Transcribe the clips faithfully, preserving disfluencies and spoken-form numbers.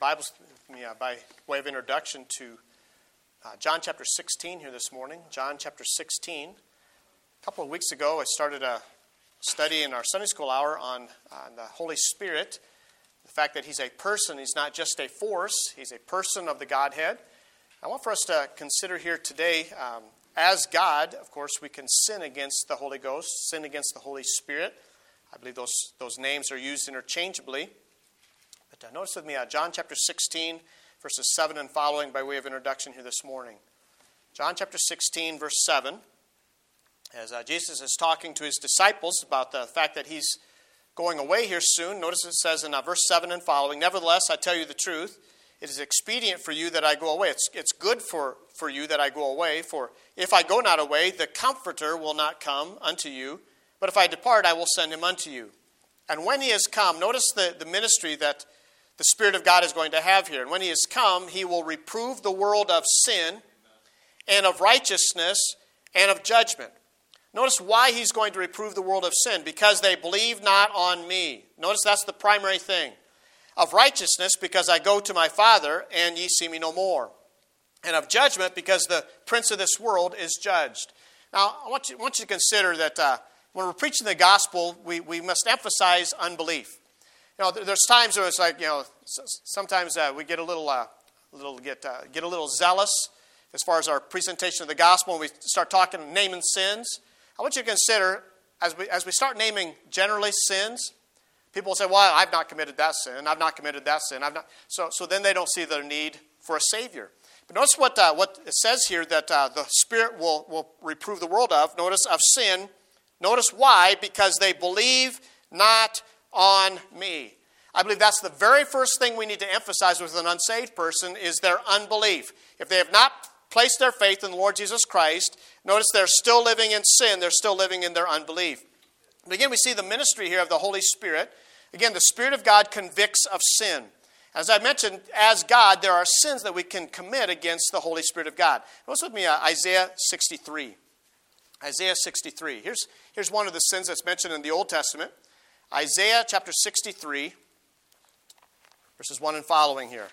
Bibles with me uh, by way of introduction to uh, John chapter sixteen here this morning. John chapter sixteen. A couple of weeks ago, I started a study in our Sunday school hour on, on the Holy Spirit. The fact that he's a person, he's not just a force, he's a person of the Godhead. I want for us to consider here today, um, as God, of course, we can sin against the Holy Ghost, sin against the Holy Spirit. I believe those, those names are used interchangeably. But uh, notice with me uh, John chapter sixteen, verses seven and following by way of introduction here this morning. John chapter sixteen, verse seven. As uh, Jesus is talking to his disciples about the fact that he's going away here soon. Notice it says in uh, verse seven and following, "Nevertheless, I tell you the truth. It is expedient for you that I go away." It's, it's good for, for you that I go away. For if I go not away, the Comforter will not come unto you. But if I depart, I will send him unto you. And when he has come, notice the, the ministry that the Spirit of God is going to have here. And when he has come, he will reprove the world of sin and of righteousness and of judgment. Notice why he's going to reprove the world of sin. Because they believe not on me. Notice that's the primary thing. Of righteousness, because I go to my Father, and ye see me no more. And of judgment, because the prince of this world is judged. Now, I want you, I want you to consider that uh, when we're preaching the gospel, we, we must emphasize unbelief. You know, there's times where it's like, you know, sometimes uh, we get a little, uh, little get uh, get a little zealous as far as our presentation of the gospel, and we start talking, naming sins. I want you to consider, as we as we start naming generally sins, people will say, "Well, I've not committed that sin. I've not committed that sin. I've not." So, so then they don't see their need for a Savior. But notice what uh, what it says here that uh, the Spirit will will reprove the world of. Notice of sin. Notice why? Because they believe not on me. I believe that's the very first thing we need to emphasize with an unsaved person is their unbelief. If they have not placed their faith in the Lord Jesus Christ, notice they're still living in sin. They're still living in their unbelief. But again, we see the ministry here of the Holy Spirit. Again, the Spirit of God convicts of sin. As I mentioned, as God, there are sins that we can commit against the Holy Spirit of God. Notice with me uh, Isaiah sixty-three. Isaiah sixty-three. Here's, here's one of the sins that's mentioned in the Old Testament. Isaiah chapter sixty-three, verses one and following here.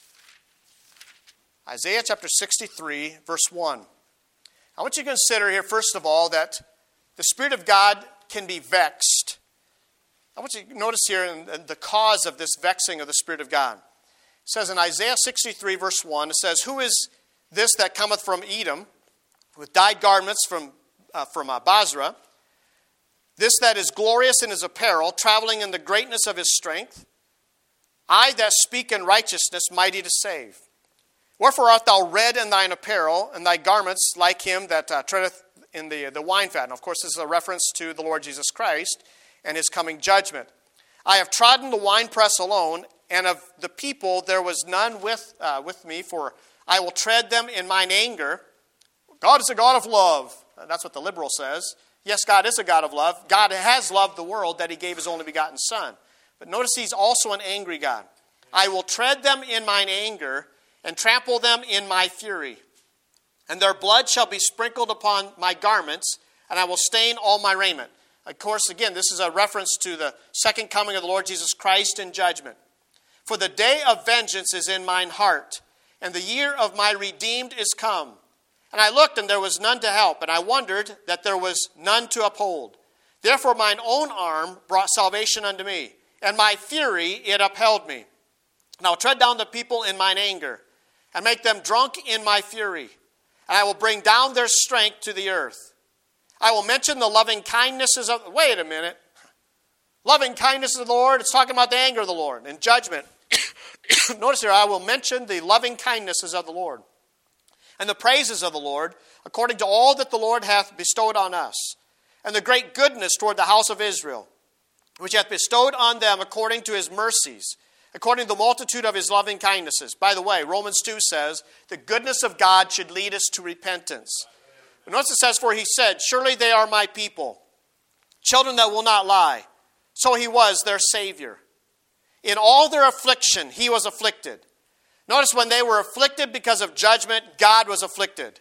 Isaiah chapter sixty-three, verse one. I want you to consider here, first of all, that the Spirit of God can be vexed. I want you to notice here in the cause of this vexing of the Spirit of God. It says in Isaiah sixty-three, verse one, it says, "Who is this that cometh from Edom, with dyed garments from, uh, from uh, Basra? This that is glorious in his apparel, traveling in the greatness of his strength. I that speak in righteousness, mighty to save. Wherefore art thou red in thine apparel, and thy garments like him that uh, treadeth in the, the wine fat." And of course, this is a reference to the Lord Jesus Christ and his coming judgment. "I have trodden the winepress alone, and of the people there was none with, uh, with me, for I will tread them in mine anger." God is a God of love. That's what the liberal says. Yes, God is a God of love. God has loved the world that he gave his only begotten Son. But notice he's also an angry God. "I will tread them in mine anger and trample them in my fury. And their blood shall be sprinkled upon my garments, and I will stain all my raiment." Of course, again, this is a reference to the second coming of the Lord Jesus Christ in judgment. "For the day of vengeance is in mine heart, and the year of my redeemed is come. And I looked, and there was none to help, and I wondered that there was none to uphold. Therefore mine own arm brought salvation unto me, and my fury it upheld me. And I will tread down the people in mine anger, and make them drunk in my fury. And I will bring down their strength to the earth. I will mention the loving kindnesses of..." Wait a minute. Loving kindnesses of the Lord, it's talking about the anger of the Lord and judgment. Notice here, "I will mention the loving kindnesses of the Lord, and the praises of the Lord, according to all that the Lord hath bestowed on us, and the great goodness toward the house of Israel, which hath bestowed on them according to his mercies, according to the multitude of his loving kindnesses." By the way, Romans two says, the goodness of God should lead us to repentance. But notice it says, "For he said, surely they are my people, children that will not lie. So he was their Savior. In all their affliction, he was afflicted." Notice when they were afflicted because of judgment, God was afflicted.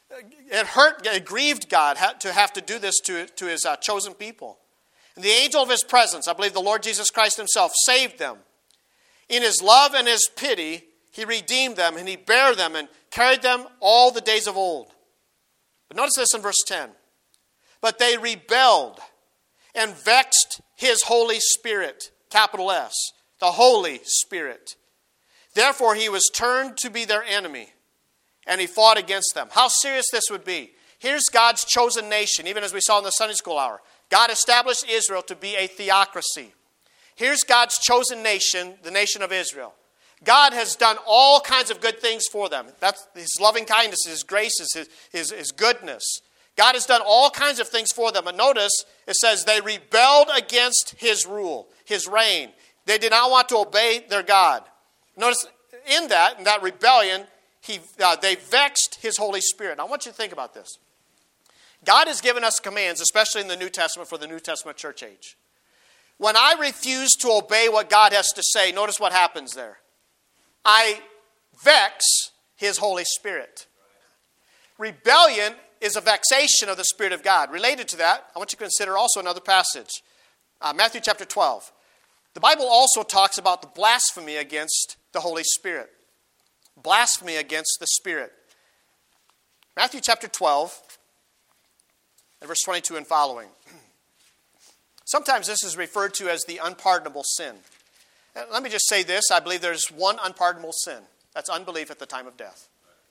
It hurt, it grieved God to have to do this to, to his uh, chosen people. And the angel of his presence, I believe the Lord Jesus Christ himself, saved them. In his love and his pity, he redeemed them, and he bare them and carried them all the days of old. But notice this in verse ten. But they rebelled and vexed his Holy Spirit, capital S, the Holy Spirit. Therefore he was turned to be their enemy, and he fought against them. How serious this would be. Here's God's chosen nation, even as we saw in the Sunday school hour. God established Israel to be a theocracy. Here's God's chosen nation, the nation of Israel. God has done all kinds of good things for them. That's his loving kindness, his graces, his, his, his goodness. God has done all kinds of things for them. And notice, it says they rebelled against his rule, his reign. They did not want to obey their God. Notice, in that, in that rebellion, he, uh, they vexed his Holy Spirit. Now, I want you to think about this. God has given us commands, especially in the New Testament, for the New Testament church age. When I refuse to obey what God has to say, notice what happens there. I vex his Holy Spirit. Rebellion is a vexation of the Spirit of God. Related to that, I want you to consider also another passage. Uh, Matthew chapter twelve. The Bible also talks about the blasphemy against the Holy Spirit. Blasphemy against the Spirit. Matthew chapter twelve, and verse twenty-two and following. Sometimes this is referred to as the unpardonable sin. And let me just say this. I believe there's one unpardonable sin. That's unbelief at the time of death.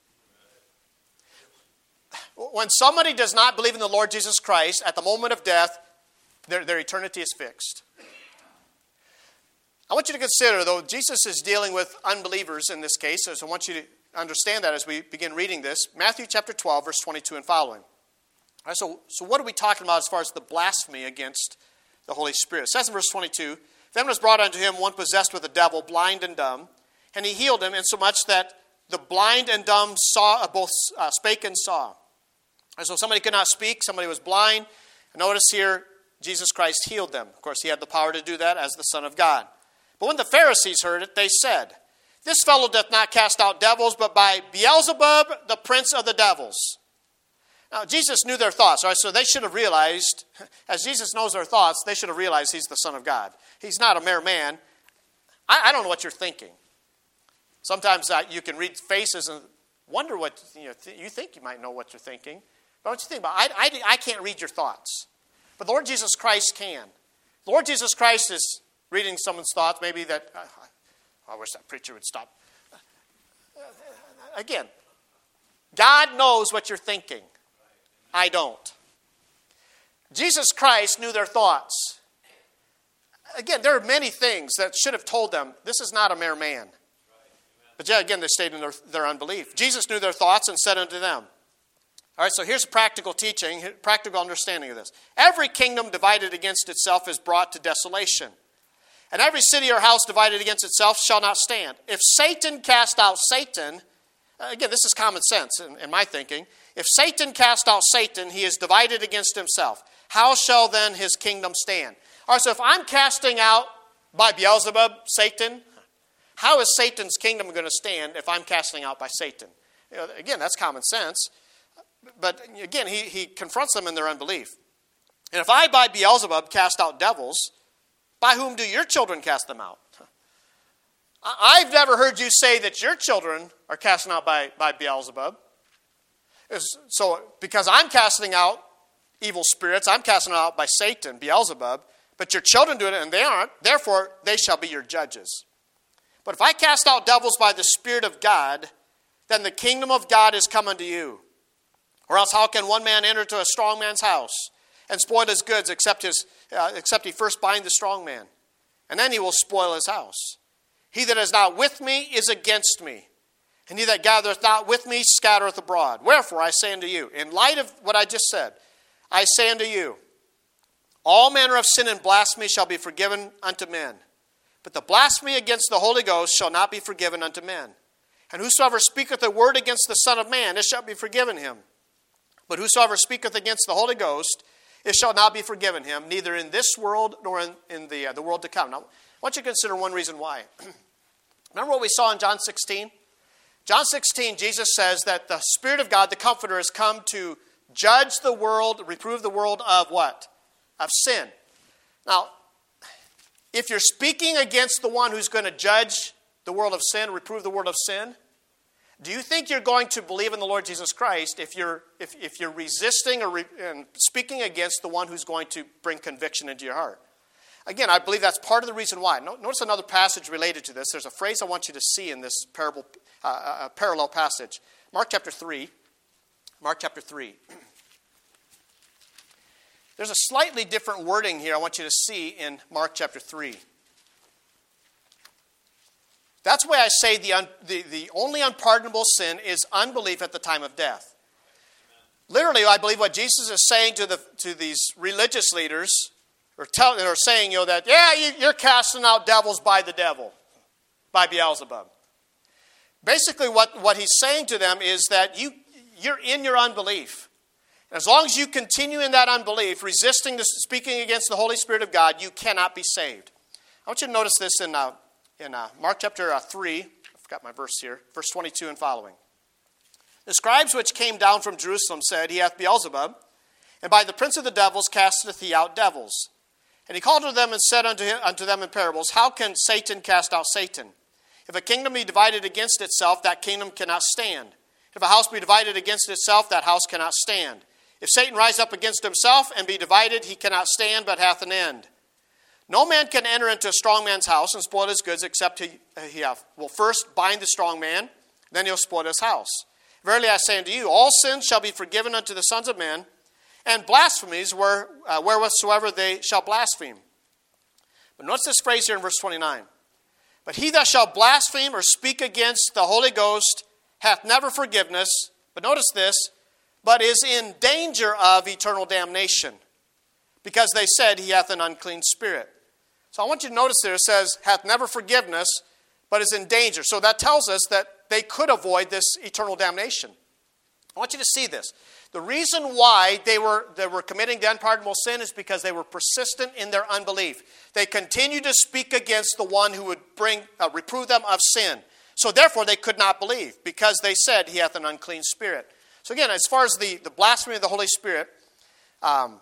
When somebody does not believe in the Lord Jesus Christ, at the moment of death, their, their eternity is fixed. I want you to consider, though Jesus is dealing with unbelievers in this case, so I want you to understand that as we begin reading this. Matthew chapter twelve, verse twenty-two and following. All right, so, so what are we talking about as far as the blasphemy against the Holy Spirit? It says in verse twenty-two, Then was brought unto him one possessed with a devil, blind and dumb, and he healed him, insomuch that the blind and dumb saw, both uh, spake and saw. And so somebody could not speak, somebody was blind. Notice here, Jesus Christ healed them. Of course, he had the power to do that as the Son of God. But when the Pharisees heard it, they said, This fellow doth not cast out devils, but by Beelzebub, the prince of the devils. Now, Jesus knew their thoughts, right? So they should have realized, as Jesus knows their thoughts, they should have realized he's the Son of God. He's not a mere man. I, I don't know what you're thinking. Sometimes uh, you can read faces and wonder what, you know, th- you think you might know what you're thinking. But what you think about, I, I, I can't read your thoughts. But the Lord Jesus Christ can. The Lord Jesus Christ is reading someone's thoughts, maybe that, uh, I wish that preacher would stop. Again, God knows what you're thinking. I don't. Jesus Christ knew their thoughts. Again, there are many things that should have told them, this is not a mere man. But yeah, again, they stayed in their, their unbelief. Jesus knew their thoughts and said unto them. All right, so here's a practical teaching, practical understanding of this. Every kingdom divided against itself is brought to desolation. And every city or house divided against itself shall not stand. If Satan cast out Satan, again, this is common sense in, in my thinking. If Satan cast out Satan, he is divided against himself. How shall then his kingdom stand? All right, so if I'm casting out by Beelzebub, Satan, how is Satan's kingdom going to stand if I'm casting out by Satan? You know, again, that's common sense. But again, he, he confronts them in their unbelief. And if I by Beelzebub cast out devils, by whom do your children cast them out? I've never heard you say that your children are casting out by, by Beelzebub. So, because I'm casting out evil spirits, I'm casting out by Satan, Beelzebub, but your children do it and they aren't, therefore they shall be your judges. But if I cast out devils by the Spirit of God, then the kingdom of God is come unto you. Or else how can one man enter to a strong man's house and spoil his goods except, his, uh, except he first bind the strong man? And then he will spoil his house. He that is not with me is against me. And he that gathereth not with me scattereth abroad. Wherefore I say unto you, in light of what I just said, I say unto you, all manner of sin and blasphemy shall be forgiven unto men. But the blasphemy against the Holy Ghost shall not be forgiven unto men. And whosoever speaketh a word against the Son of Man, it shall be forgiven him. But whosoever speaketh against the Holy Ghost, it shall not be forgiven him, neither in this world nor in, in the, uh, the world to come. Now, I want you to consider one reason why. Remember what we saw in John sixteen? John sixteen, Jesus says that the Spirit of God, the Comforter, has come to judge the world, reprove the world of what? Of sin. Now, if you're speaking against the one who's going to judge the world of sin, reprove the world of sin, do you think you're going to believe in the Lord Jesus Christ if you're if, if you're resisting or re, and speaking against the one who's going to bring conviction into your heart? Again, I believe that's part of the reason why. Notice another passage related to this. There's a phrase I want you to see in this parable, uh, a parallel passage. Mark chapter three. Mark chapter three. There's a slightly different wording here I want you to see in Mark chapter three. That's why I say the, un, the, the only unpardonable sin is unbelief at the time of death. Literally, I believe what Jesus is saying to the to these religious leaders, or, tell, or saying, you know, that, yeah, you, you're casting out devils by the devil, by Beelzebub. Basically, what, what he's saying to them is that you, you're in your unbelief. As long as you continue in that unbelief, resisting the, speaking against the Holy Spirit of God, you cannot be saved. I want you to notice this in, uh, in uh, Mark chapter uh, three. I forgot my verse here. Verse twenty-two and following. The scribes which came down from Jerusalem said, He hath Beelzebub, and by the prince of the devils casteth he out devils. And he called to them and said unto, him, unto them in parables, How can Satan cast out Satan? If a kingdom be divided against itself, that kingdom cannot stand. If a house be divided against itself, that house cannot stand. If Satan rise up against himself and be divided, he cannot stand, but hath an end. No man can enter into a strong man's house and spoil his goods, except he, he have, will first bind the strong man, then he'll spoil his house. Verily I say unto you, all sins shall be forgiven unto the sons of men, and blasphemies where, uh, wherewithsoever they shall blaspheme. But notice this phrase here in verse twenty-nine. But he that shall blaspheme or speak against the Holy Ghost hath never forgiveness, but notice this, but is in danger of eternal damnation, because they said he hath an unclean spirit. So I want you to notice there it says, hath never forgiveness, but is in danger. So that tells us that they could avoid this eternal damnation. I want you to see this. The reason why they were, they were committing the unpardonable sin is because they were persistent in their unbelief. They continued to speak against the one who would bring, uh, reprove them of sin. So therefore they could not believe, because they said he hath an unclean spirit. So again, as far as the, the blasphemy of the Holy Spirit, um,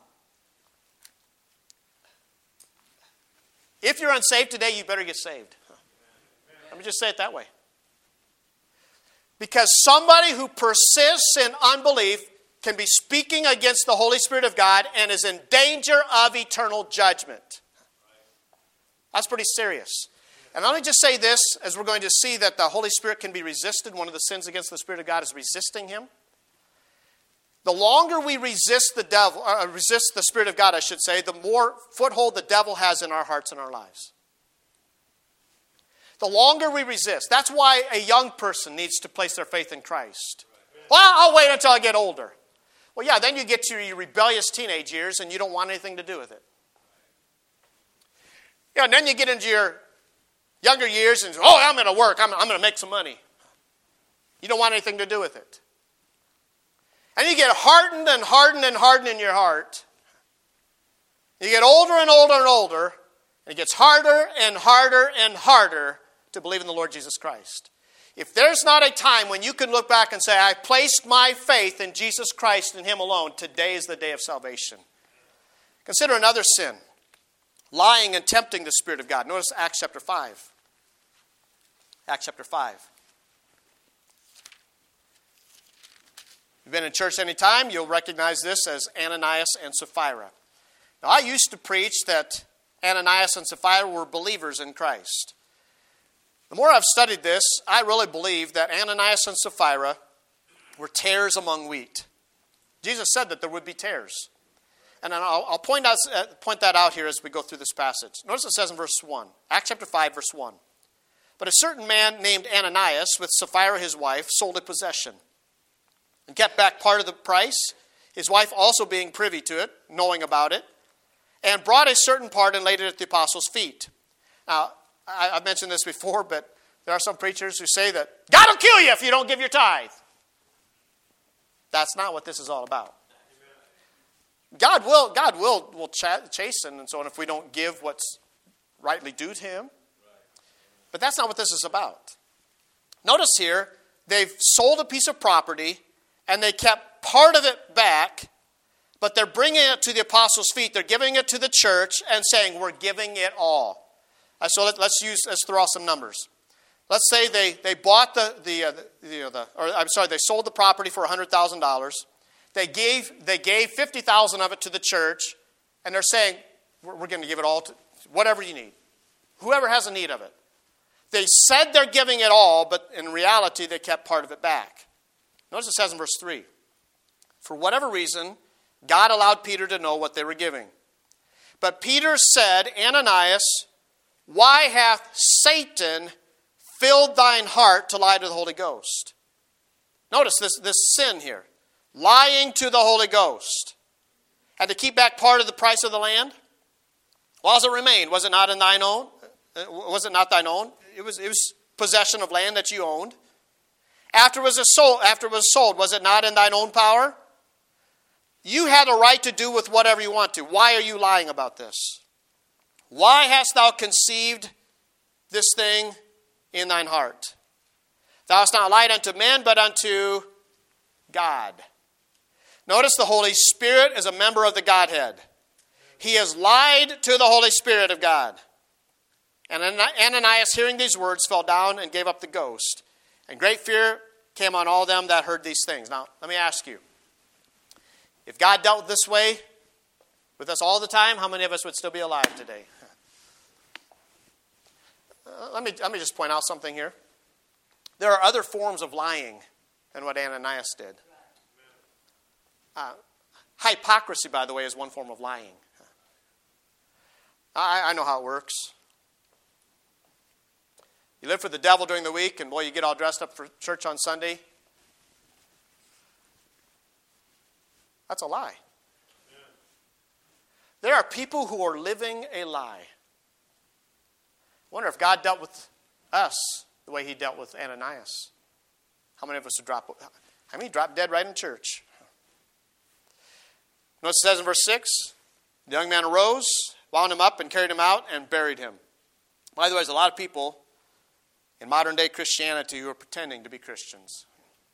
if you're unsaved today, you better get saved. Let me just say it that way. Because somebody who persists in unbelief can be speaking against the Holy Spirit of God and is in danger of eternal judgment. That's pretty serious. And let me just say this, as we're going to see that the Holy Spirit can be resisted. One of the sins against the Spirit of God is resisting Him. The longer we resist the devil, uh, resist the Spirit of God, I should say, the more foothold the devil has in our hearts and our lives. The longer we resist. That's why a young person needs to place their faith in Christ. Well, I'll wait until I get older. Well, yeah, then you get to your rebellious teenage years and you don't want anything to do with it. Yeah, and then you get into your younger years and, oh, I'm going to work. I'm, I'm going to make some money. You don't want anything to do with it. And you get hardened and hardened and hardened in your heart. You get older and older and older. And it gets harder and harder and harder to believe in the Lord Jesus Christ. If there's not a time when you can look back and say, I placed my faith in Jesus Christ and Him alone, today is the day of salvation. Consider another sin. Lying and tempting the Spirit of God. Notice Acts chapter five. Acts chapter five. If you've been in church any time, you'll recognize this as Ananias and Sapphira. Now, I used to preach that Ananias and Sapphira were believers in Christ. The more I've studied this, I really believe that Ananias and Sapphira were tares among wheat. Jesus said that there would be tares. And I'll, I'll point, out, uh, point that out here as we go through this passage. Notice it says in verse one, Acts chapter five, verse one. But a certain man named Ananias, with Sapphira his wife, sold a possession and kept back part of the price, his wife also being privy to it, knowing about it, and brought a certain part and laid it at the apostles' feet. Now, I, I've mentioned this before, but there are some preachers who say that God will kill you if you don't give your tithe. That's not what this is all about. God will, God will, will ch- chasten and so on if we don't give what's rightly due to Him. But that's not what this is about. Notice here, they've sold a piece of property and they kept part of it back, but they're bringing it to the apostles' feet. They're giving it to the church and saying, we're giving it all. Uh, so let, let's use, let's throw out some numbers. Let's say they, they bought the, the, uh, the, you know, the, or I'm sorry, they sold the property for one hundred thousand dollars. They gave, they gave fifty thousand dollars of it to the church, and they're saying, we're, we're going to give it all to whatever you need. Whoever has a need of it. They said they're giving it all, but in reality, they kept part of it back. Notice it says in verse three, for whatever reason, God allowed Peter to know what they were giving. But Peter said, Ananias, why hath Satan filled thine heart to lie to the Holy Ghost? Notice this, this sin here. Lying to the Holy Ghost. Had to keep back part of the price of the land? Well, as it remained, was it not in thine own? Was it not thine own? It was, it was possession of land that you owned. After it was sold, after it was sold, was it not in thine own power? You had a right to do with whatever you want to. Why are you lying about this? Why hast thou conceived this thing in thine heart? Thou hast not lied unto men, but unto God. Notice the Holy Spirit is a member of the Godhead. He has lied to the Holy Spirit of God. And Ananias, hearing these words, fell down and gave up the ghost. And great fear came on all them that heard these things. Now, let me ask you. If God dealt this way with us all the time, how many of us would still be alive today? Uh, let me, let me just point out something here. There are other forms of lying than what Ananias did. Uh, hypocrisy, by the way, is one form of lying. I, I know how it works. You live for the devil during the week, and boy, you get all dressed up for church on Sunday. That's a lie. There are people who are living a lie. I wonder if God dealt with us the way he dealt with Ananias. How many of us would drop, how many dropped dead right in church? Notice it says in verse six, the young man arose, wound him up and carried him out and buried him. By the way, there's a lot of people in modern day Christianity who are pretending to be Christians.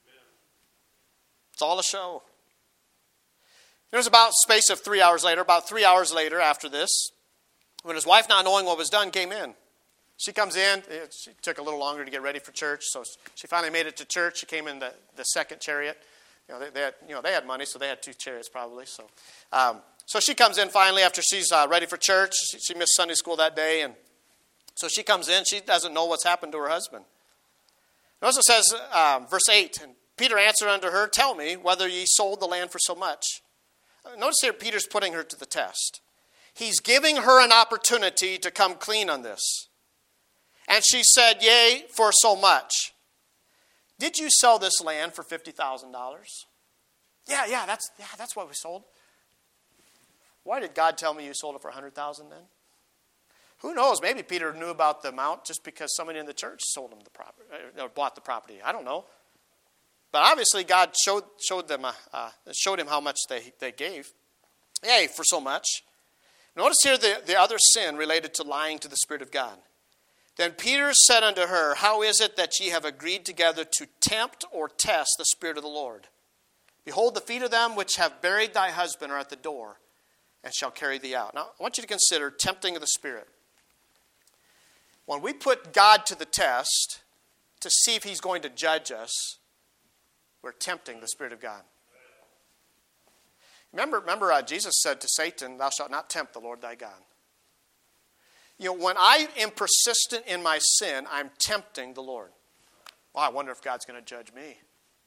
It's all a show. It was about a space of three hours later, about three hours later after this, when his wife, not knowing what was done, came in. She comes in. It she took a little longer to get ready for church, so she finally made it to church. She came in the, the second chariot. You know, they, they had, you know, they had money, so they had two chariots probably. So, um, so she comes in finally after she's uh, ready for church. She, she missed Sunday school that day, and so she comes in. She doesn't know what's happened to her husband. Notice it says, um, verse eight, and Peter answered unto her, tell me whether ye sold the land for so much. Notice here Peter's putting her to the test. He's giving her an opportunity to come clean on this. And she said, yea, for so much. Did you sell this land for fifty thousand dollars? Yeah, yeah, that's yeah, that's what we sold. Why did God tell me you sold it for one hundred thousand dollars then? Who knows? Maybe Peter knew about the amount just because somebody in the church sold him the property or bought the property. I don't know. But obviously God showed showed them uh, uh, showed him how much they, they gave. Yay, for so much. Notice here the, the other sin related to lying to the Spirit of God. Then Peter said unto her, how is it that ye have agreed together to tempt or test the Spirit of the Lord? Behold, the feet of them which have buried thy husband are at the door, and shall carry thee out. Now, I want you to consider tempting of the Spirit. When we put God to the test to see if he's going to judge us, we're tempting the Spirit of God. Remember, remember uh, Jesus said to Satan, thou shalt not tempt the Lord thy God. You know, when I am persistent in my sin, I'm tempting the Lord. Well, I wonder if God's going to judge me.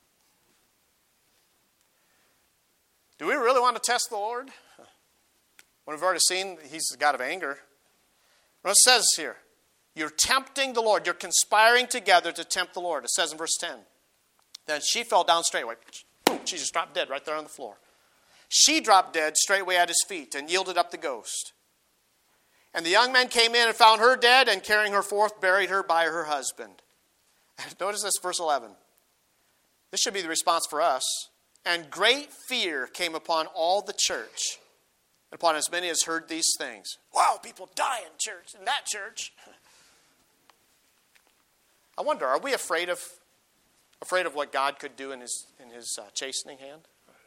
Do we really want to test the Lord? When we've already seen he's the God of anger. Well, it says here, you're tempting the Lord. You're conspiring together to tempt the Lord. It says in verse ten. Then she fell down straightway. Boom, she just dropped dead right there on the floor. She dropped dead straightway at his feet and yielded up the ghost. And the young men came in and found her dead, and carrying her forth, buried her by her husband. Notice this, verse eleven. This should be the response for us. And great fear came upon all the church, and upon as many as heard these things. Wow, people die in church, in that church. I wonder, are we afraid of afraid of what God could do in his in his uh, chastening hand?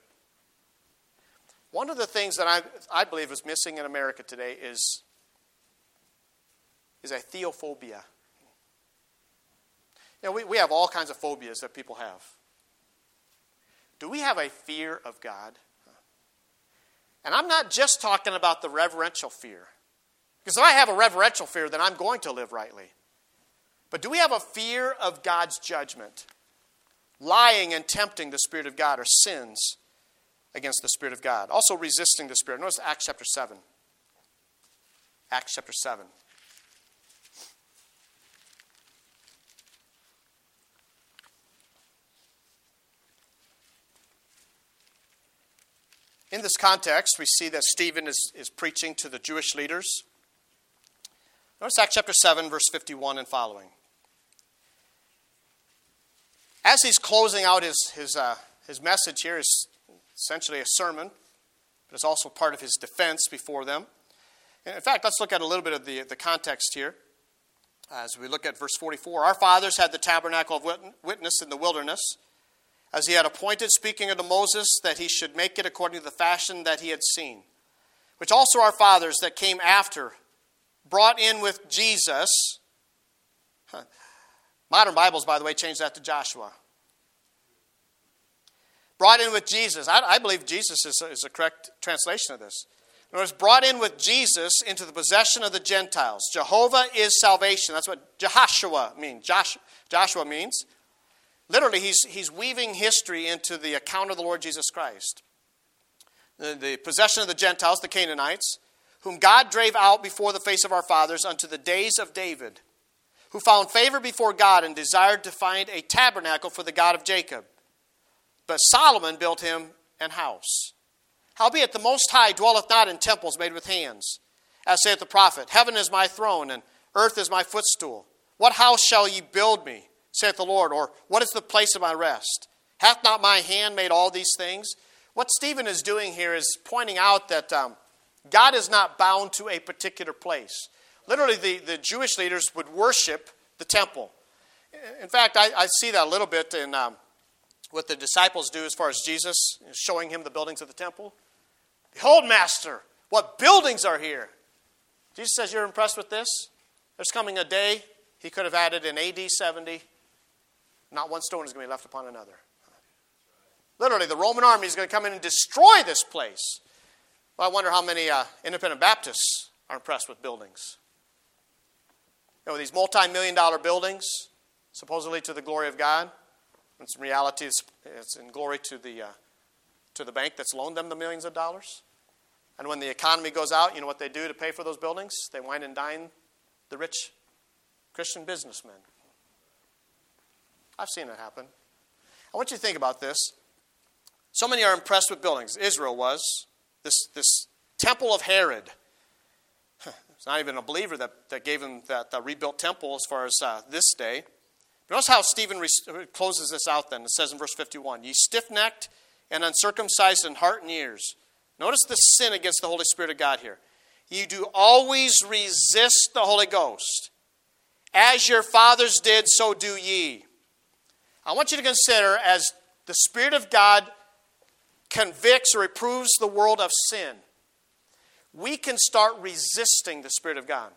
One of the things that I I believe is missing in America today is is a theophobia. You know, we, we have all kinds of phobias that people have. Do we have a fear of God? And I'm not just talking about the reverential fear. Because if I have a reverential fear, then I'm going to live rightly. But do we have a fear of God's judgment? Lying and tempting the Spirit of God are sins against the Spirit of God. Also resisting the Spirit. Notice Acts chapter seven. Acts chapter seven. In this context, we see that Stephen is, is preaching to the Jewish leaders. Notice Acts chapter seven, verse fifty-one and following. As he's closing out his, his, uh, his message here, is essentially a sermon, but it's also part of his defense before them. And in fact, let's look at a little bit of the, the context here. As we look at verse forty-four, our fathers had the tabernacle of witness in the wilderness, as he had appointed, speaking unto Moses, that he should make it according to the fashion that he had seen. Which also our fathers that came after brought in with Jesus. Huh. Modern Bibles, by the way, change that to Joshua. Brought in with Jesus. I, I believe Jesus is, is a correct translation of this. It was brought in with Jesus into the possession of the Gentiles. Jehovah is salvation. That's what Jehoshua means. Josh, Joshua means. Literally, he's, he's weaving history into the account of the Lord Jesus Christ. The, the possession of the Gentiles, the Canaanites, whom God drave out before the face of our fathers unto the days of David, who found favor before God and desired to find a tabernacle for the God of Jacob. But Solomon built him an house. Howbeit the Most High dwelleth not in temples made with hands. As saith the prophet, heaven is my throne, and earth is my footstool. What house shall ye build me, saith the Lord? Or what is the place of my rest? Hath not my hand made all these things? What Stephen is doing here is pointing out that um, God is not bound to a particular place. Literally, the, the Jewish leaders would worship the temple. In fact, I, I see that a little bit in um, what the disciples do as far as Jesus showing him the buildings of the temple. Behold, Master, what buildings are here? Jesus says, you're impressed with this? There's coming a day, he could have added in A D seventy, not one stone is going to be left upon another. Literally, the Roman army is going to come in and destroy this place. Well, I wonder how many uh, independent Baptists are impressed with buildings. You know, these multi-million dollar buildings, supposedly to the glory of God. In reality, it's, it's in glory to the, uh, to the bank that's loaned them the millions of dollars. And when the economy goes out, you know what they do to pay for those buildings? They wine and dine the rich Christian businessmen. I've seen it happen. I want you to think about this. So many are impressed with buildings. Israel was. This, this temple of Herod. It's not even a believer that, that gave him that, that rebuilt temple as far as uh, this day. But notice how Stephen re- closes this out then. It says in verse fifty-one, ye stiff-necked and uncircumcised in heart and ears. Notice the sin against the Holy Spirit of God here. You do always resist the Holy Ghost. As your fathers did, so do ye. I want you to consider, as the Spirit of God convicts or reproves the world of sin, we can start resisting the Spirit of God.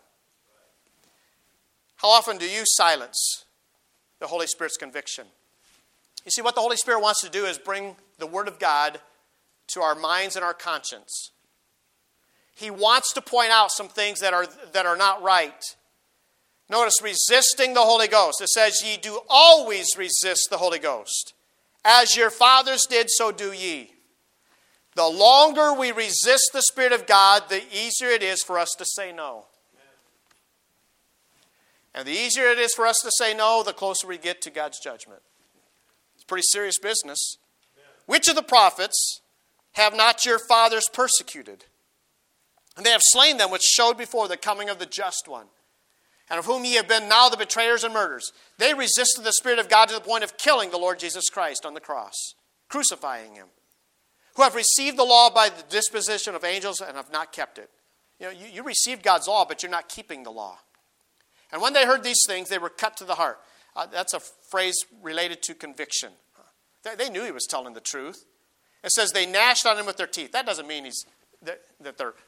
How often do you silence the Holy Spirit's conviction? You see, what the Holy Spirit wants to do is bring the Word of God to our minds and our conscience. He wants to point out some things that are, that are not right. Notice, resisting the Holy Ghost. It says, ye do always resist the Holy Ghost. As your fathers did, so do ye. The longer we resist the Spirit of God, the easier it is for us to say no. And the easier it is for us to say no, the closer we get to God's judgment. It's pretty serious business. Which of the prophets have not your fathers persecuted? And they have slain them which showed before the coming of the just one, and of whom ye have been now the betrayers and murderers. They resisted the Spirit of God to the point of killing the Lord Jesus Christ on the cross, crucifying him. Who have received the law by the disposition of angels and have not kept it. You know, you, you received God's law, but you're not keeping the law. And when they heard these things, they were cut to the heart. Uh, that's a phrase related to conviction. They, they knew he was telling the truth. It says they gnashed on him with their teeth. That doesn't mean he's that, that they're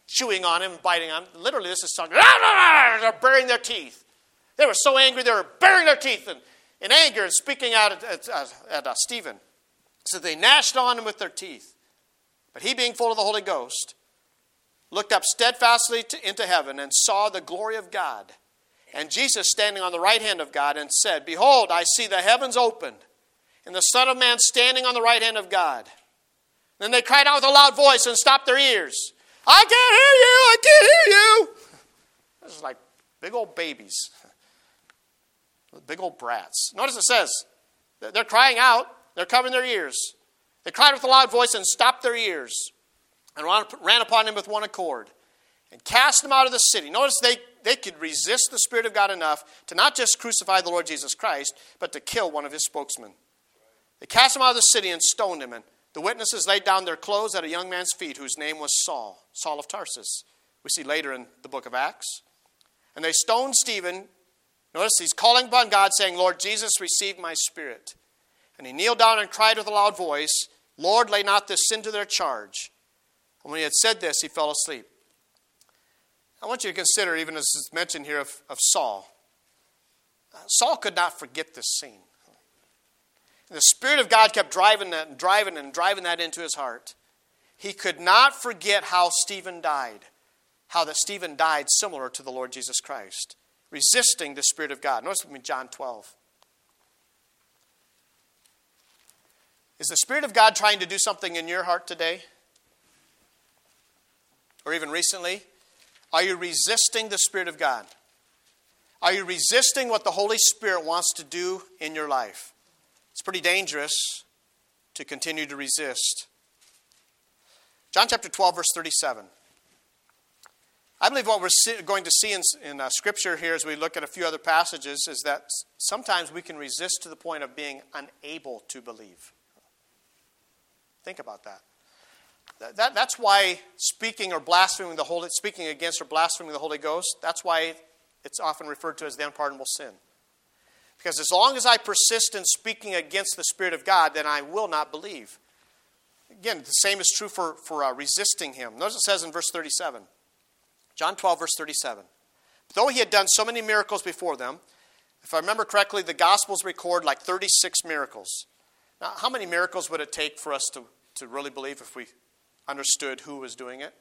chewing on him, biting on him. Literally, this is talking, they're baring their teeth. They were so angry, they were baring their teeth and, in anger and speaking out at, at, at, at uh, Stephen. So they gnashed on him with their teeth. But he, being full of the Holy Ghost, looked up steadfastly to, into heaven and saw the glory of God, and Jesus standing on the right hand of God, and said, Behold, I see the heavens opened, and the Son of Man standing on the right hand of God. Then they cried out with a loud voice and stopped their ears. I can't hear you! I can't hear you! This is like big old babies. Big old brats. Notice it says, they're crying out. They're covering their ears. They cried with a loud voice and stopped their ears and ran upon him with one accord and cast him out of the city. Notice they, they could resist the Spirit of God enough to not just crucify the Lord Jesus Christ, but to kill one of his spokesmen. They cast him out of the city and stoned him. And the witnesses laid down their clothes at a young man's feet whose name was Saul, Saul of Tarsus. We see later in the book of Acts. And they stoned Stephen. Notice he's calling upon God, saying, Lord Jesus, receive my spirit. And he kneeled down and cried with a loud voice, Lord, lay not this sin to their charge. And when he had said this, he fell asleep. I want you to consider, even as it's mentioned here of, of Saul. Uh, Saul could not forget this scene. And the Spirit of God kept driving that and driving and driving that into his heart. He could not forget how Stephen died. How that Stephen died similar to the Lord Jesus Christ, resisting the Spirit of God. Notice with me John twelve. Is the Spirit of God trying to do something in your heart today? Or even recently? Are you resisting the Spirit of God? Are you resisting what the Holy Spirit wants to do in your life? It's pretty dangerous to continue to resist. John chapter twelve, verse thirty-seven. I believe what we're going to see in, in uh, Scripture here as we look at a few other passages is that sometimes we can resist to the point of being unable to believe. Think about that. That, that that's why speaking or blaspheming the Holy, speaking against or blaspheming the Holy Ghost, that's why it's often referred to as the unpardonable sin. Because as long as I persist in speaking against the Spirit of God, then I will not believe. Again, the same is true for, for uh, resisting Him. Notice it says in verse thirty-seven. John twelve, verse thirty-seven. Though He had done so many miracles before them, if I remember correctly, the Gospels record like thirty-six miracles. Now, how many miracles would it take for us to, to really believe if we understood who was doing it?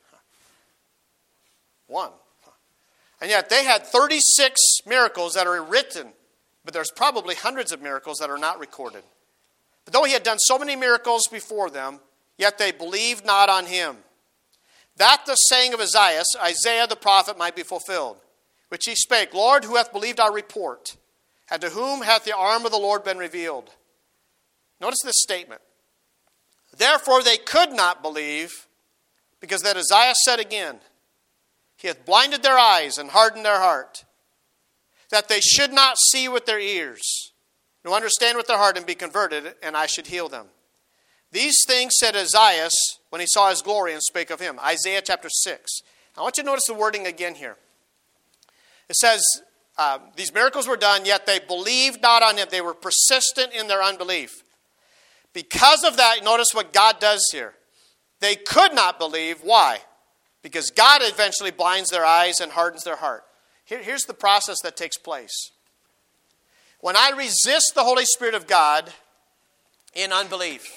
One. And yet they had thirty-six miracles that are written, but there's probably hundreds of miracles that are not recorded. But though He had done so many miracles before them, yet they believed not on Him. That the saying of Isaiah, Isaiah the prophet, might be fulfilled, which he spake, Lord, who hath believed our report? And to whom hath the arm of the Lord been revealed? Notice this statement. Therefore they could not believe, because that Isaiah said again, He hath blinded their eyes and hardened their heart, that they should not see with their ears, nor understand with their heart, and be converted, and I should heal them. These things said Isaiah when he saw His glory and spake of Him. Isaiah chapter six. I want you to notice the wording again here. It says, uh, these miracles were done, yet they believed not on Him. They were persistent in their unbelief. Because of that, notice what God does here. They could not believe. Why? Because God eventually blinds their eyes and hardens their heart. Here, here's the process that takes place. When I resist the Holy Spirit of God in unbelief,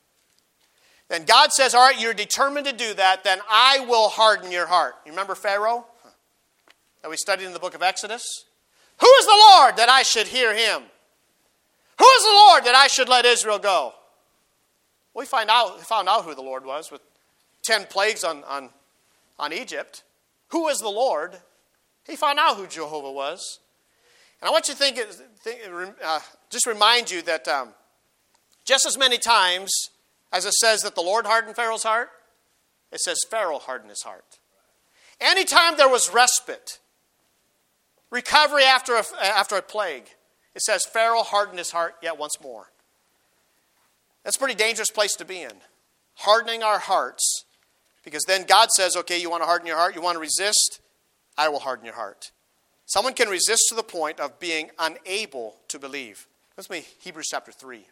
then God says, all right, you're determined to do that, then I will harden your heart. You remember Pharaoh that we studied in the book of Exodus? Who is the Lord that I should hear Him? Who is the Lord that I should let Israel go? We find out, we found out who the Lord was with ten plagues on, on, on Egypt. Who is the Lord? He found out who Jehovah was. And I want you to think, think uh, just remind you that um, just as many times as it says that the Lord hardened Pharaoh's heart, it says Pharaoh hardened his heart. Anytime there was respite, recovery after a, after a plague, it says Pharaoh hardened his heart yet once more. That's a pretty dangerous place to be in. Hardening our hearts. Because then God says, okay, you want to harden your heart? You want to resist? I will harden your heart. Someone can resist to the point of being unable to believe. Let's me Hebrews chapter three.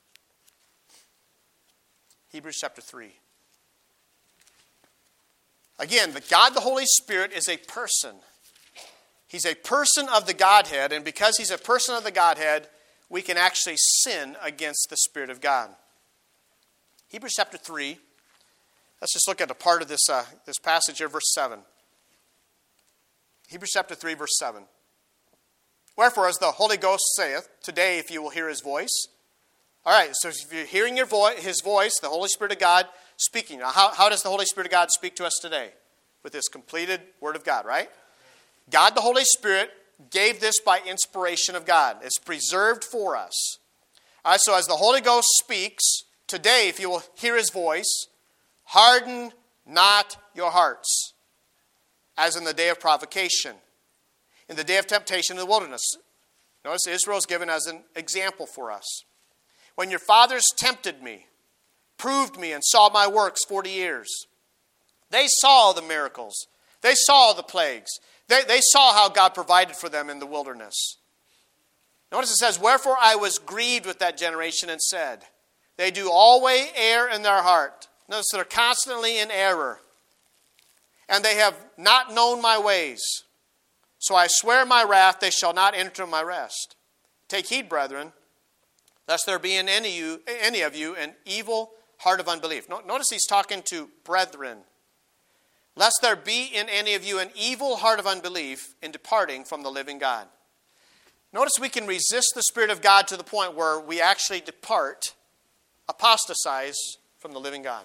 Hebrews chapter three. Again, the God, the Holy Spirit, is a person. He's a person of the Godhead, and because he's a person of the Godhead, we can actually sin against the Spirit of God. Hebrews chapter three. Let's just look at a part of this, uh, this passage here, verse seven. Hebrews chapter three, verse seven. Wherefore, as the Holy Ghost saith, today if you will hear his voice. All right, so if you're hearing your vo- his voice, the Holy Spirit of God speaking. Now, how, how does the Holy Spirit of God speak to us today? With this completed Word of God, right? God, the Holy Spirit, gave this by inspiration of God. It's preserved for us. All right, so as the Holy Ghost speaks, today, if you will hear his voice, harden not your hearts, as in the day of provocation, in the day of temptation in the wilderness. Notice Israel is given as an example for us. When your fathers tempted me, proved me, and saw my works forty years. They saw the miracles. They saw the plagues. They, they saw how God provided for them in the wilderness. Notice it says, wherefore I was grieved with that generation and said, they do always err in their heart. Notice they're constantly in error. And they have not known my ways. So I swear in my wrath, they shall not enter my rest. Take heed, brethren, lest there be in any, you, any of you an evil heart of unbelief. Notice he's talking to brethren. Lest there be in any of you an evil heart of unbelief in departing from the living God. Notice we can resist the Spirit of God to the point where we actually depart, apostatize from the living God.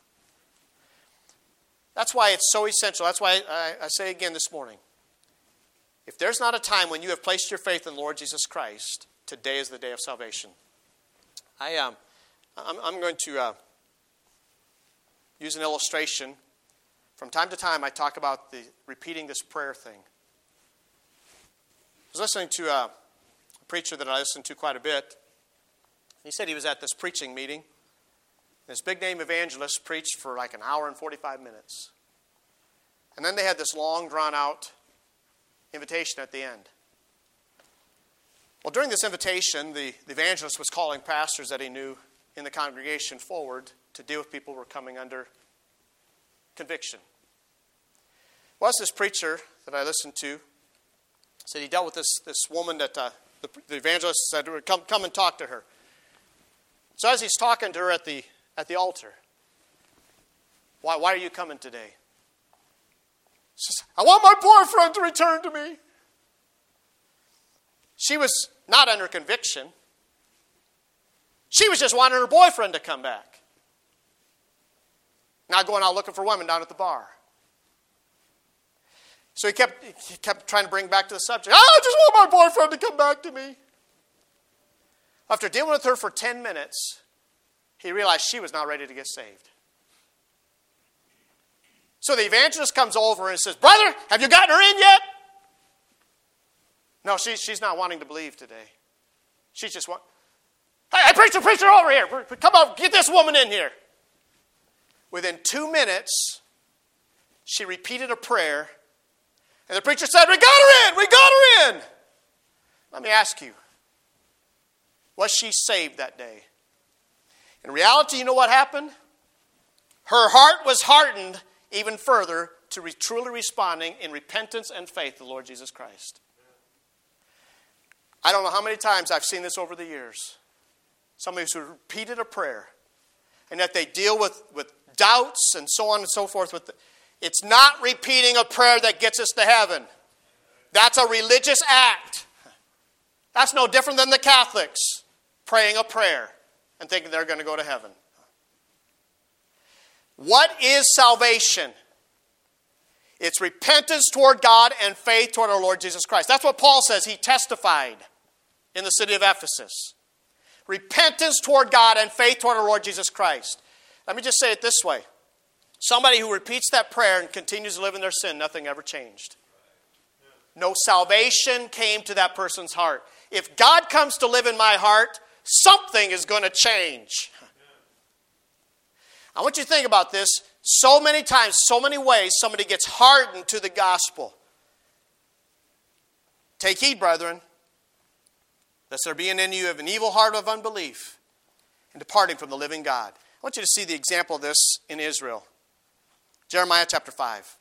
That's why it's so essential. That's why I, I say again this morning, if there's not a time when you have placed your faith in the Lord Jesus Christ, today is the day of salvation. I, um, I'm, I'm going to uh, use an illustration. From time to time, I talk about the repeating this prayer thing. I was listening to a preacher that I listened to quite a bit. He said he was at this preaching meeting. This big-name evangelist preached for like an hour and forty-five minutes. And then they had this long, drawn-out invitation at the end. Well, during this invitation, the, the evangelist was calling pastors that he knew in the congregation forward to deal with people who were coming under conviction. Well, this preacher that I listened to said he dealt with this, this woman that uh, the, the evangelist said, come, come and talk to her. So as he's talking to her at the at the altar, why, why are you coming today? She says, I want my boyfriend to return to me. She was not under conviction. She was just wanting her boyfriend to come back. Not going out looking for women down at the bar. So he kept, he kept trying to bring back to the subject. I just want my boyfriend to come back to me. After dealing with her for ten minutes, he realized she was not ready to get saved. So the evangelist comes over and says, brother, have you gotten her in yet? No, she, she's not wanting to believe today. She's just want. Hey, hey, preacher, preacher, over here. Come on, get this woman in here. Within two minutes, she repeated a prayer, and the preacher said, we got her in, we got her in. Let me ask you, was she saved that day? In reality, you know what happened? Her heart was hardened even further to re- truly responding in repentance and faith to the Lord Jesus Christ. I don't know how many times I've seen this over the years. Somebody who's repeated a prayer, and that they deal with, with doubts and so on and so forth. With the, it's not repeating a prayer that gets us to heaven. That's a religious act. That's no different than the Catholics praying a prayer and thinking they're going to go to heaven. What is salvation? It's repentance toward God and faith toward our Lord Jesus Christ. That's what Paul says he testified in the city of Ephesus. Repentance toward God and faith toward our Lord Jesus Christ. Let me just say it this way. Somebody who repeats that prayer and continues to live in their sin, nothing ever changed. No salvation came to that person's heart. If God comes to live in my heart, something is going to change. I want you to think about this. So many times, so many ways, somebody gets hardened to the gospel. Take heed, brethren, lest there be in you of an evil heart of unbelief and departing from the living God. I want you to see the example of this in Israel. Jeremiah chapter five.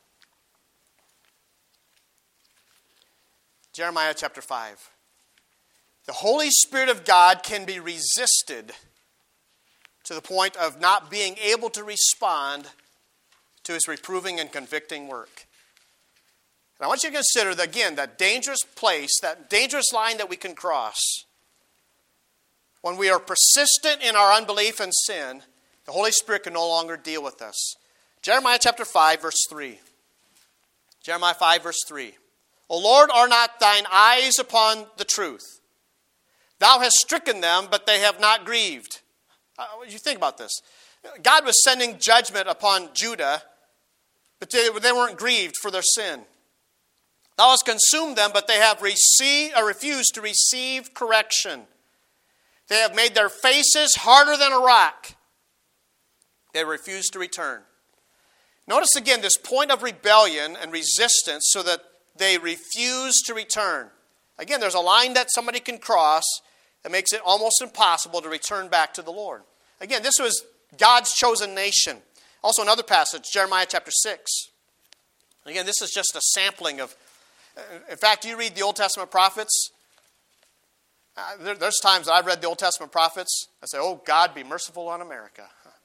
Jeremiah chapter five. The Holy Spirit of God can be resisted to the point of not being able to respond to his reproving and convicting work. And I want you to consider, that, again, that dangerous place, that dangerous line that we can cross. When we are persistent in our unbelief and sin, the Holy Spirit can no longer deal with us. Jeremiah chapter five, verse three. Jeremiah five, verse three. O Lord, are not thine eyes upon the truth? Thou hast stricken them, but they have not grieved. Uh, you think about this. God was sending judgment upon Judah, but they, they weren't grieved for their sin. Thou hast consumed them, but they have received, or refused to receive correction. They have made their faces harder than a rock. They refuse to return. Notice again this point of rebellion and resistance so that they refuse to return. Again, there's a line that somebody can cross that makes it almost impossible to return back to the Lord. Again, this was God's chosen nation. Also another passage, Jeremiah chapter six. Again, this is just a sampling of, in fact, you read the Old Testament prophets. Uh, there, there's times that I've read the Old Testament prophets. I say, oh, God, be merciful on America.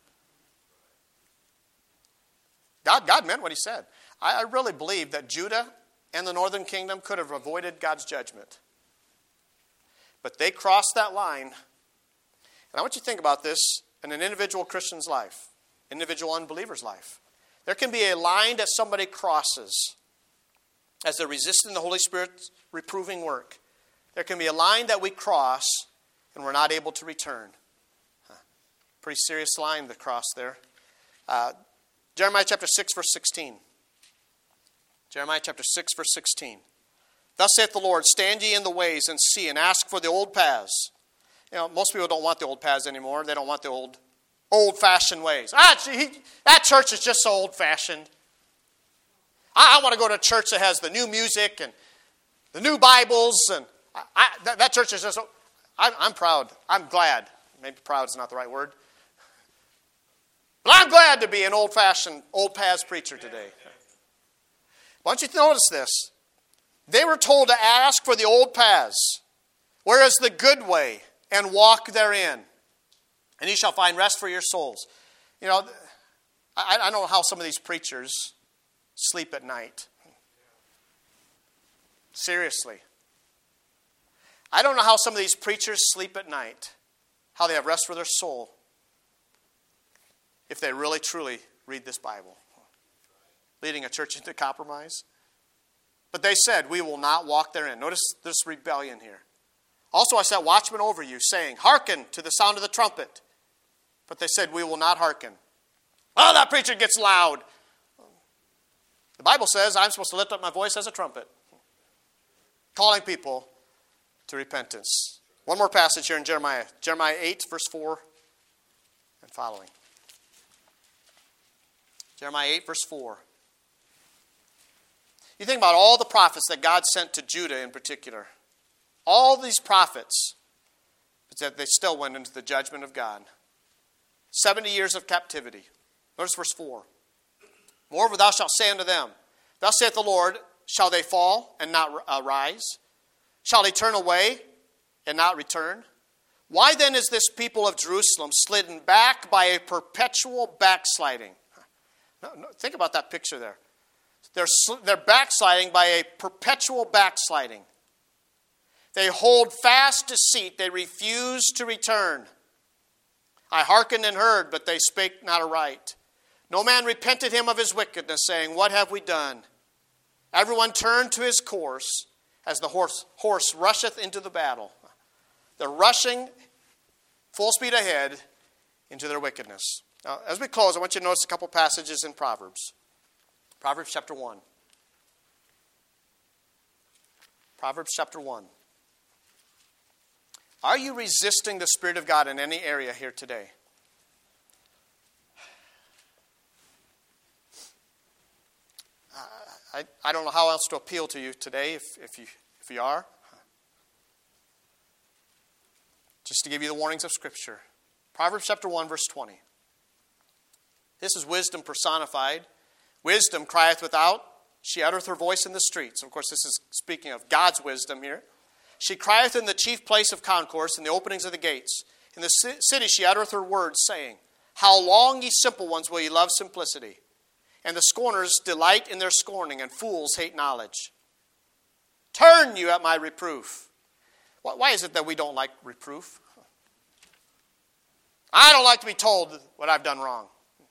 God, God meant what he said. I, I really believe that Judah and the northern kingdom could have avoided God's judgment. But they crossed that line. And I want you to think about this in an individual Christian's life, individual unbeliever's life. There can be a line that somebody crosses as they're resisting the Holy Spirit's reproving work. There can be a line that we cross and we're not able to return. Pretty serious line to cross there. Uh, Jeremiah chapter six, verse sixteen. Jeremiah chapter six, verse sixteen. Thus saith the Lord, stand ye in the ways and see, and ask for the old paths. You know, most people don't want the old paths anymore. They don't want the old, old-fashioned ways. Ah, he, that church is just so old-fashioned. I, I want to go to a church that has the new music and the new Bibles, and I, I, that, that church is just. I, I'm proud. I'm glad. Maybe proud is not the right word. But I'm glad to be an old-fashioned, old paths preacher today. Why don't you notice this? They were told to ask for the old paths, where is the good way, and walk therein, and ye shall find rest for your souls. You know, I, I don't know how some of these preachers sleep at night. Seriously. I don't know how some of these preachers sleep at night, how they have rest for their soul, if they really, truly read this Bible. Leading a church into compromise. But they said, we will not walk therein. Notice this rebellion here. Also I set watchmen over you, saying, hearken to the sound of the trumpet. But they said, we will not hearken. Oh, that preacher gets loud. The Bible says I'm supposed to lift up my voice as a trumpet, calling people to repentance. One more passage here in Jeremiah. Jeremiah eight, verse four and following. Jeremiah eight, verse four. You think about all the prophets that God sent to Judah in particular. All these prophets, but that they still went into the judgment of God. Seventy years of captivity. Notice verse four. Moreover, thou shalt say unto them, thus saith the Lord, shall they fall and not arise? Shall they turn away and not return? Why then is this people of Jerusalem slidden back by a perpetual backsliding? No, no, think about that picture there. They're, they're backsliding by a perpetual backsliding. They hold fast deceit. They refuse to return. I hearkened and heard, but they spake not aright. No man repented him of his wickedness, saying, what have we done? Everyone turned to his course, as the horse, horse rusheth into the battle. They're rushing full speed ahead into their wickedness. Now, as we close, I want you to notice a couple passages in Proverbs. Proverbs chapter one. Proverbs chapter one. Are you resisting the Spirit of God in any area here today? Uh, I, I don't know how else to appeal to you today if, if, you, if you are. Just to give you the warnings of Scripture. Proverbs chapter one, verse twenty. This is wisdom personified. Wisdom crieth without, she uttereth her voice in the streets. Of course, this is speaking of God's wisdom here. She crieth in the chief place of concourse, in the openings of the gates. In the city she uttereth her words, saying, How long, ye simple ones, will ye love simplicity? And the scorners delight in their scorning, and fools hate knowledge. Turn you at my reproof. Why is it that we don't like reproof? I don't like to be told what I've done wrong.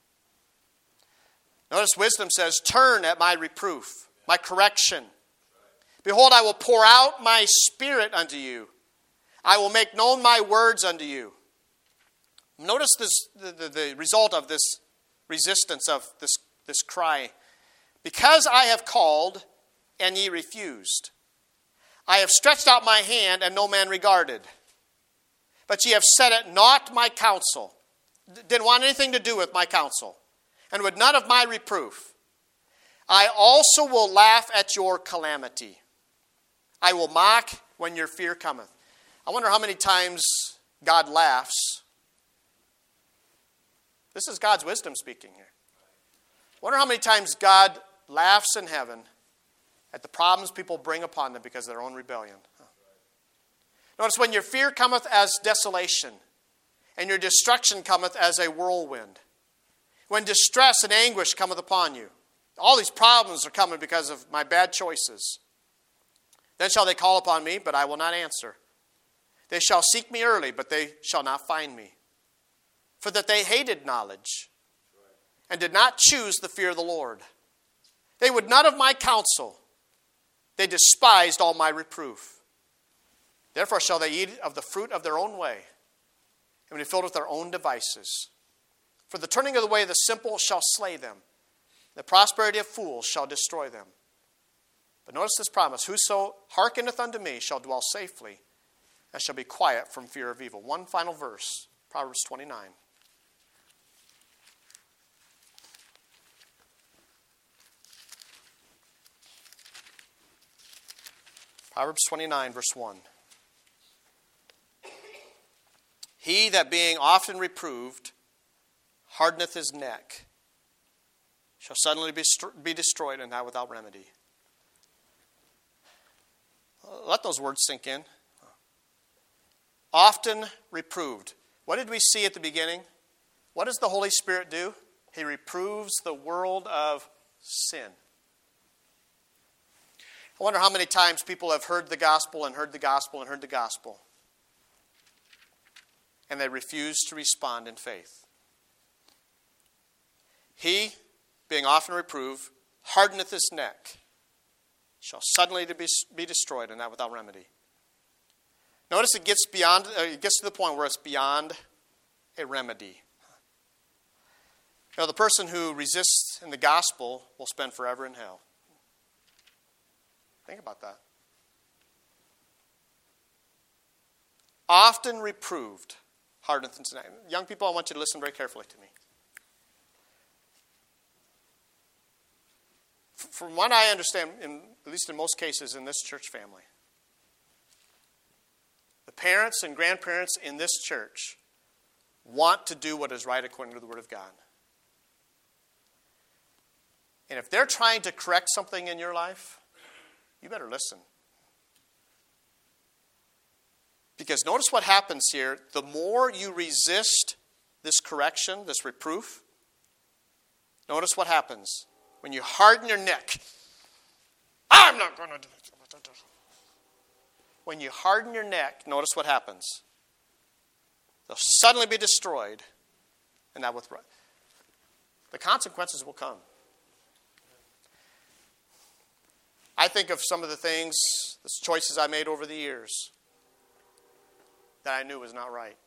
Notice wisdom says, turn at my reproof, my correction. Behold, I will pour out my spirit unto you. I will make known my words unto you. Notice this, the, the, the result of this resistance of this, this cry. Because I have called, and ye refused. I have stretched out my hand, and no man regarded. But ye have set at naught my counsel. Didn't want anything to do with my counsel. And with none of my reproof. I also will laugh at your calamity. I will mock when your fear cometh. I wonder how many times God laughs. This is God's wisdom speaking here. I wonder how many times God laughs in heaven at the problems people bring upon them because of their own rebellion. Notice when your fear cometh as desolation, and your destruction cometh as a whirlwind. When distress and anguish cometh upon you. All these problems are coming because of my bad choices. Then shall they call upon me, but I will not answer. They shall seek me early, but they shall not find me. For that they hated knowledge, and did not choose the fear of the Lord. They would none of my counsel. They despised all my reproof. Therefore shall they eat of the fruit of their own way, and be filled with their own devices. For the turning of the way of the simple shall slay them. The prosperity of fools shall destroy them. But notice this promise. Whoso hearkeneth unto me shall dwell safely, and shall be quiet from fear of evil. One final verse, Proverbs twenty-nine. Proverbs twenty-nine, verse one. He that being often reproved hardeneth his neck shall suddenly be, be destroyed, and that without remedy. Let those words sink in. Often reproved. What did we see at the beginning? What does the Holy Spirit do? He reproves the world of sin. I wonder how many times people have heard the gospel and heard the gospel and heard the gospel, and they refuse to respond in faith. He, being often reproved, hardeneth his neck, shall suddenly to be, be destroyed, and that without remedy. Notice it gets beyond. Uh, it gets to the point where it's beyond a remedy. You know, the person who resists in the gospel will spend forever in hell. Think about that. Often reproved, hardeneth his neck. Young people, I want you to listen very carefully to me. From what I understand, in, at least in most cases in this church family, the parents and grandparents in this church want to do what is right according to the Word of God. And if they're trying to correct something in your life, you better listen. Because notice what happens here. The more you resist this correction, this reproof, notice what happens. When you harden your neck, I'm not going to do it. When you harden your neck, notice what happens. They'll suddenly be destroyed, and that with the consequences will come. I think of some of the things, the choices I made over the years that I knew was not right.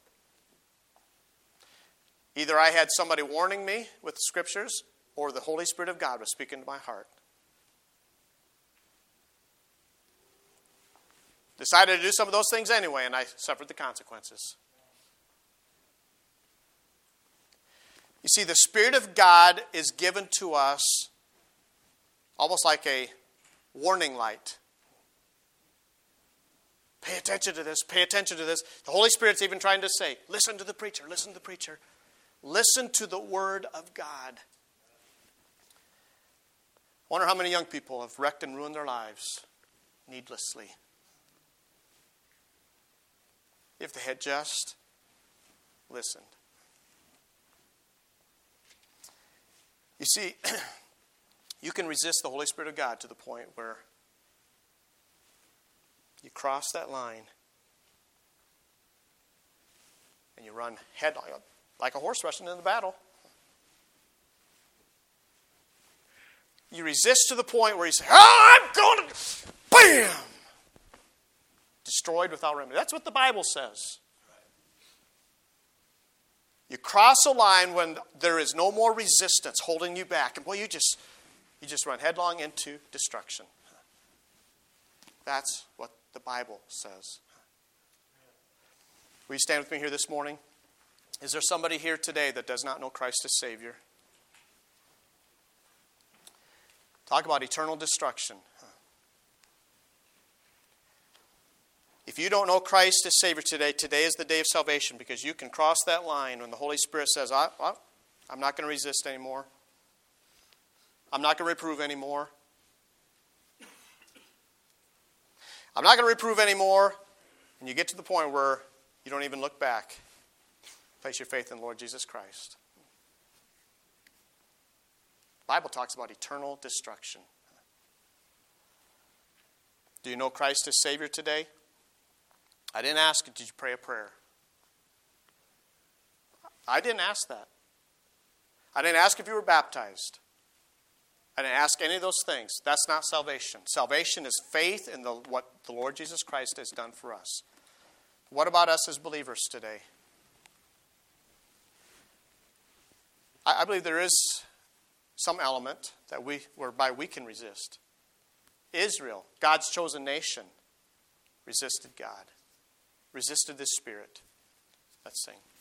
Either I had somebody warning me with the scriptures, or the Holy Spirit of God was speaking to my heart. Decided to do some of those things anyway, and I suffered the consequences. You see, the Spirit of God is given to us almost like a warning light. Pay attention to this, pay attention to this. The Holy Spirit's even trying to say, listen to the preacher, listen to the preacher. Listen to the Word of God. Wonder how many young people have wrecked and ruined their lives needlessly. If they had just listened. You see, you can resist the Holy Spirit of God to the point where you cross that line and you run headlong, like a horse rushing into the battle. You resist to the point where you say, oh, I'm going to, bam! Destroyed without remedy. That's what the Bible says. You cross a line when there is no more resistance holding you back. And boy, you just you just run headlong into destruction. That's what the Bible says. Will you stand with me here this morning? Is there somebody here today that does not know Christ as Savior? Talk about eternal destruction. If you don't know Christ as Savior today, today is the day of salvation, because you can cross that line when the Holy Spirit says, I, I, I'm not going to resist anymore. I'm not going to reprove anymore. I'm not going to reprove anymore. And you get to the point where you don't even look back. Place your faith in the Lord Jesus Christ. The Bible talks about eternal destruction. Do you know Christ as Savior today? I didn't ask you, did you pray a prayer? I didn't ask that. I didn't ask if you were baptized. I didn't ask any of those things. That's not salvation. Salvation is faith in the, what the Lord Jesus Christ has done for us. What about us as believers today? I, I believe there is some element that we whereby we can resist. Israel, God's chosen nation, resisted God. Resisted the Spirit. Let's sing.